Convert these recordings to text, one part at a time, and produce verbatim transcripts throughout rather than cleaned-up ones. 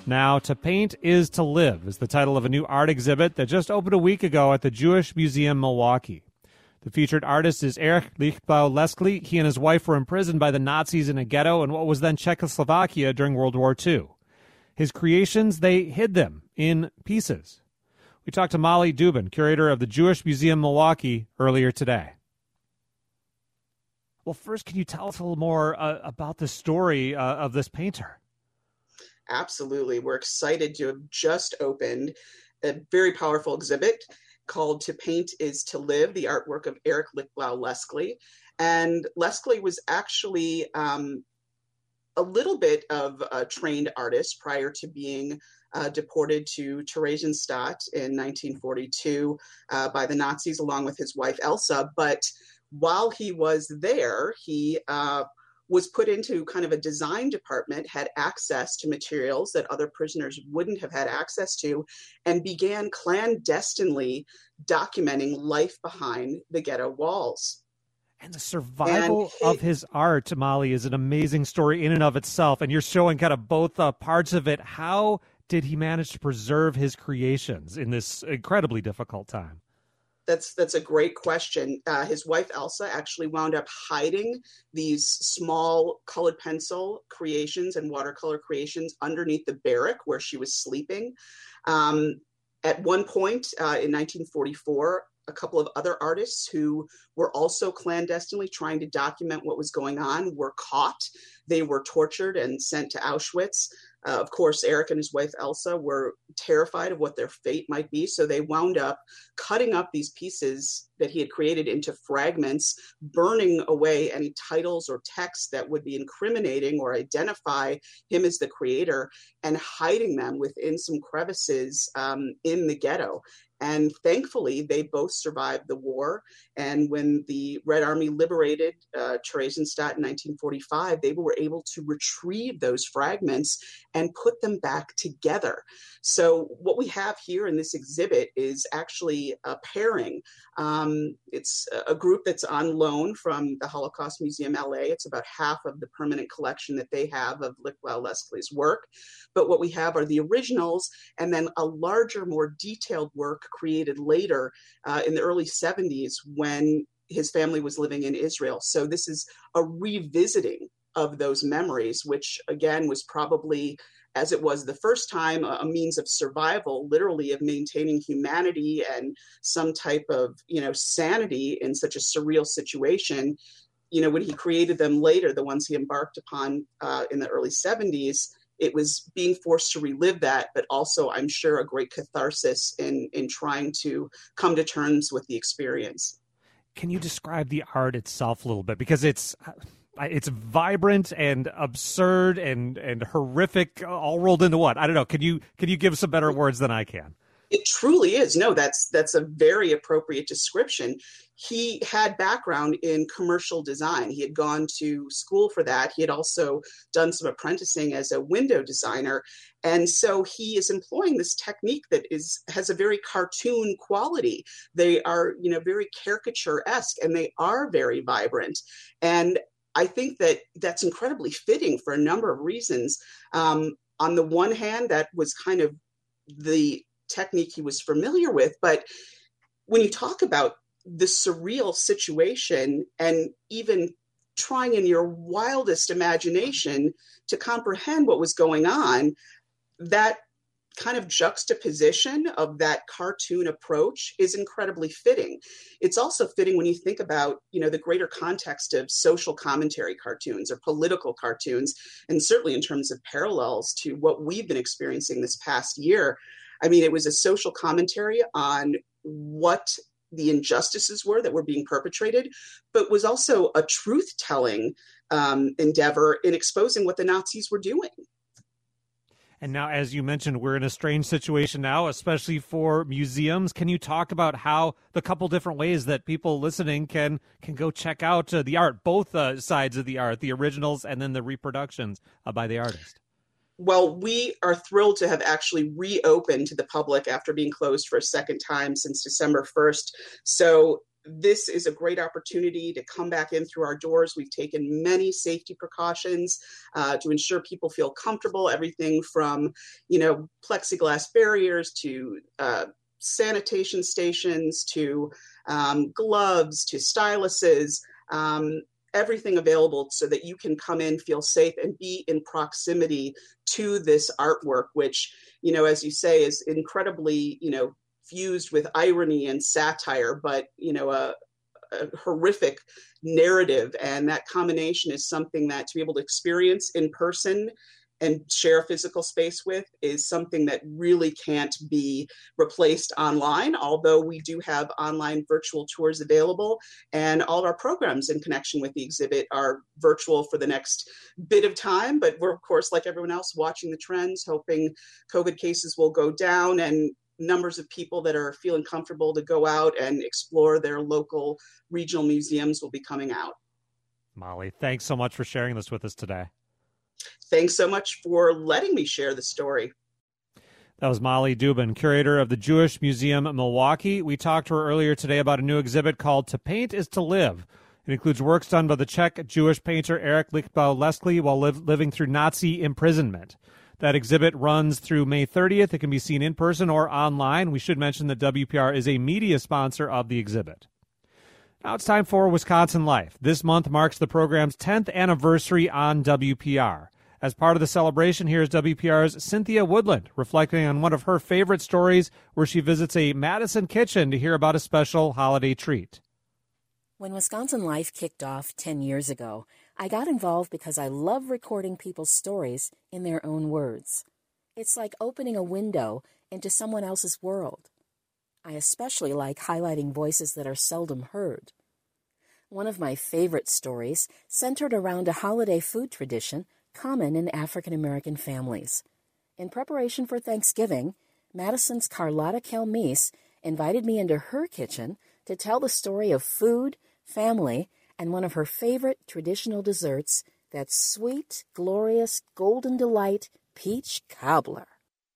Now, To Paint is to Live is the title of a new art exhibit that just opened a week ago at the Jewish Museum Milwaukee. The featured artist is Erich Lichtblau Leslie. He and his wife were imprisoned by the Nazis in a ghetto in what was then Czechoslovakia during World War Two. His creations, they hid them in pieces. We talked to Molly Dubin, curator of the Jewish Museum Milwaukee, earlier today. Well, first, can you tell us a little more uh, about the story uh, of this painter? Absolutely. We're excited to have just opened a very powerful exhibit called To Paint is to Live, the artwork of Erich Lichtblau Leslie. And Leslie was actually um, a little bit of a trained artist prior to being uh, deported to Theresienstadt in nineteen forty-two uh, by the Nazis, along with his wife Elsa. But while he was there, he uh, was put into kind of a design department, had access to materials that other prisoners wouldn't have had access to, and began clandestinely documenting life behind the ghetto walls. And the survival and he, of his art, Molly, is an amazing story in and of itself. And you're showing kind of both uh, parts of it. How did he manage to preserve his creations in this incredibly difficult time? That's that's a great question. Uh, his wife, Elsa, actually wound up hiding these small colored pencil creations and watercolor creations underneath the barrack where she was sleeping. Um, at one point uh, in nineteen forty-four, a couple of other artists who were also clandestinely trying to document what was going on were caught. They were tortured and sent to Auschwitz. Uh, of course, Eric and his wife, Elsa, were terrified of what their fate might be. So they wound up cutting up these pieces that he had created into fragments, burning away any titles or texts that would be incriminating or identify him as the creator, and hiding them within some crevices um, in the ghetto. And thankfully, they both survived the war. And when the Red Army liberated uh, Theresienstadt in nineteen forty-five, they were able to retrieve those fragments and put them back together. So what we have here in this exhibit is actually a pairing. Um, it's a group that's on loan from the Holocaust Museum L A. It's about half of the permanent collection that they have of Lichtblau Leslie's work. But what we have are the originals, and then a larger, more detailed work created later uh, in the early seventies when his family was living in Israel. So this is a revisiting of those memories, which again was probably, as it was the first time, a, a means of survival, literally of maintaining humanity and some type of, you know, sanity in such a surreal situation. You know, when he created them later, the ones he embarked upon uh, in the early seventies, it was being forced to relive that, but also, I'm sure, a great catharsis in, in trying to come to terms with the experience. Can you describe the art itself a little bit? Because it's it's vibrant and absurd and, and horrific, all rolled into one. I don't know. Can you can you give some better words than I can? It truly is. No, that's that's a very appropriate description. He had background in commercial design. He had gone to school for that. He had also done some apprenticing as a window designer. And so he is employing this technique that is has a very cartoon quality. They are, you know, very caricature-esque, and they are very vibrant. And I think that that's incredibly fitting for a number of reasons. Um, on the one hand, that was kind of the technique he was familiar with. But when you talk about the surreal situation and even trying in your wildest imagination to comprehend what was going on, that kind of juxtaposition of that cartoon approach is incredibly fitting. It's also fitting when you think about, you know, the greater context of social commentary cartoons or political cartoons, and certainly in terms of parallels to what we've been experiencing this past year. I mean, it was a social commentary on what the injustices were that were being perpetrated, but was also a truth-telling um, endeavor in exposing what the Nazis were doing. And now, as you mentioned, we're in a strange situation now, especially for museums. Can you talk about how the couple different ways that people listening can can go check out uh, the art, both uh, sides of the art, the originals and then the reproductions uh, by the artist? Well, we are thrilled to have actually reopened to the public after being closed for a second time since December first. So this is a great opportunity to come back in through our doors. We've taken many safety precautions uh, to ensure people feel comfortable, everything from, you know, plexiglass barriers to uh, sanitation stations to um, gloves to styluses, um, everything available so that you can come in, feel safe, and be in proximity to this artwork, which, you know, as you say, is incredibly, you know, fused with irony and satire, but, you know, a, a horrific narrative. And that combination is something that to be able to experience in person and share a physical space with is something that really can't be replaced online, although we do have online virtual tours available, and all of our programs in connection with the exhibit are virtual for the next bit of time. But we're, of course, like everyone else, watching the trends, hoping COVID cases will go down and numbers of people that are feeling comfortable to go out and explore their local regional museums will be coming out. Molly, thanks so much for sharing this with us today. Thanks so much for letting me share the story. That was Molly Dubin, curator of the Jewish Museum Milwaukee. We talked to her earlier today about a new exhibit called To Paint is to Live. It includes works done by the Czech Jewish painter Erich Lichtblau Lesky while live, living through Nazi imprisonment. That exhibit runs through May thirtieth. It can be seen in person or online. We should mention that W P R is a media sponsor of the exhibit. Now it's time for Wisconsin Life. This month marks the program's tenth anniversary on W P R. As part of the celebration, here's W P R's Cynthia Woodland reflecting on one of her favorite stories where she visits a Madison kitchen to hear about a special holiday treat. When Wisconsin Life kicked off ten years ago, I got involved because I love recording people's stories in their own words. It's like opening a window into someone else's world. I especially like highlighting voices that are seldom heard. One of my favorite stories centered around a holiday food tradition common in African American families. In preparation for Thanksgiving, Madison's Carlotta Kelmise invited me into her kitchen to tell the story of food, family, and one of her favorite traditional desserts, that sweet, glorious, golden delight peach cobbler.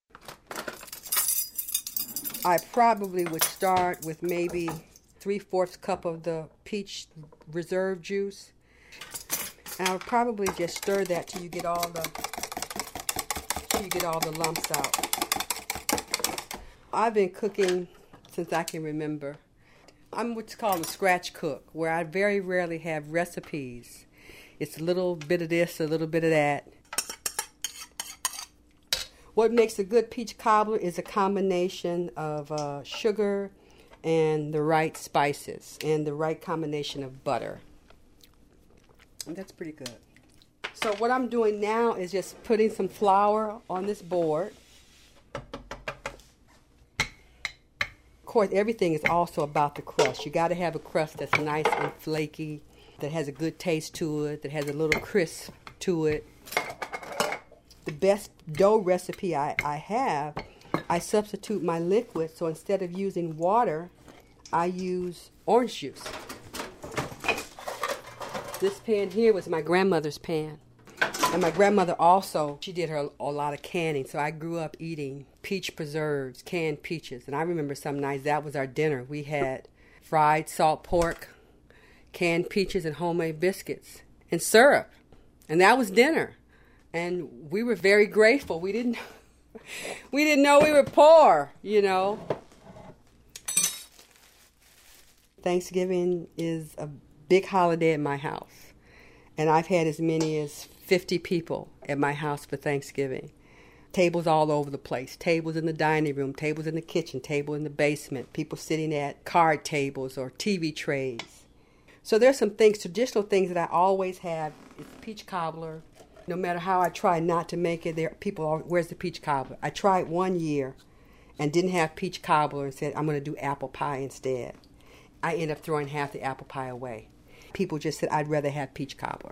I probably would start with maybe three-fourths cup of the peach reserve juice. And I would probably just stir that till you get all the till you get all the lumps out. I've been cooking since I can remember. I'm what's called a scratch cook, where I very rarely have recipes. It's a little bit of this, a little bit of that. What makes a good peach cobbler is a combination of uh, sugar and the right spices and the right combination of butter. And that's pretty good. So what I'm doing now is just putting some flour on this board. Of course, everything is also about the crust. You got to have a crust that's nice and flaky, that has a good taste to it, that has a little crisp to it. The best dough recipe I, I have, I substitute my liquid, so instead of using water, I use orange juice. This pan here was my grandmother's pan. And my grandmother also, she did her a lot of canning, so I grew up eating peach preserves, canned peaches. And I remember some nights that was our dinner. We had fried salt pork, canned peaches, and homemade biscuits, and syrup. And that was dinner. And we were very grateful. We didn't, we didn't know we were poor, you know. Thanksgiving is a big holiday at my house. And I've had as many as fifty people at my house for Thanksgiving. Tables all over the place. Tables in the dining room, tables in the kitchen, table in the basement. People sitting at card tables or T V trays. So there's some things, traditional things that I always have. It's peach cobbler. No matter how I try not to make it, there people are, where's the peach cobbler? I tried one year and didn't have peach cobbler and said, I'm going to do apple pie instead. I ended up throwing half the apple pie away. People just said, I'd rather have peach cobbler.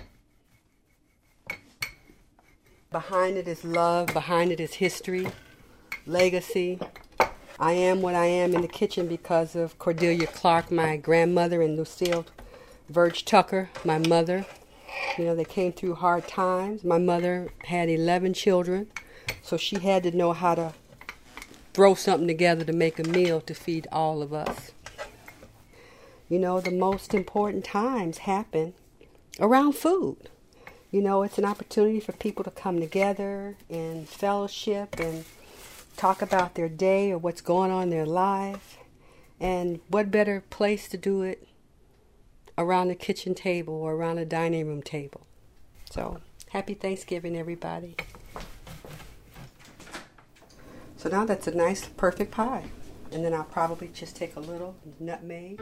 Behind it is love. Behind it is history, legacy. I am what I am in the kitchen because of Cordelia Clark, my grandmother, and Lucille Verge Tucker, my mother. You know, they came through hard times. My mother had eleven children, so she had to know how to throw something together to make a meal to feed all of us. You know, the most important times happen around food. You know, it's an opportunity for people to come together and fellowship and talk about their day or what's going on in their life. And what better place to do it around the kitchen table or around a dining room table. So, happy Thanksgiving, everybody. So now that's a nice, perfect pie. And then I'll probably just take a little nutmeg.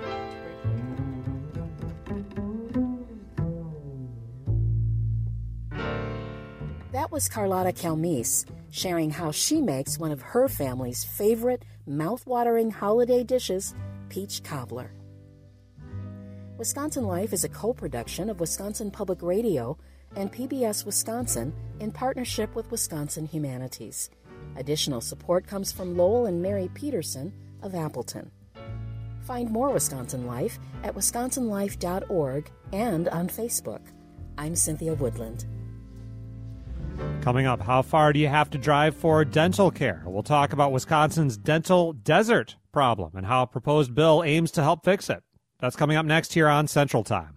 That was Carlotta Calmese sharing how she makes one of her family's favorite mouth-watering holiday dishes, peach cobbler. Wisconsin Life is a co-production of Wisconsin Public Radio and P B S Wisconsin in partnership with Wisconsin Humanities. Additional support comes from Lowell and Mary Peterson of Appleton. Find more Wisconsin Life at wisconsin life dot org and on Facebook. I'm Cynthia Woodland. Coming up, how far do you have to drive for dental care? We'll talk about Wisconsin's dental desert problem and how a proposed bill aims to help fix it. That's coming up next here on Central Time.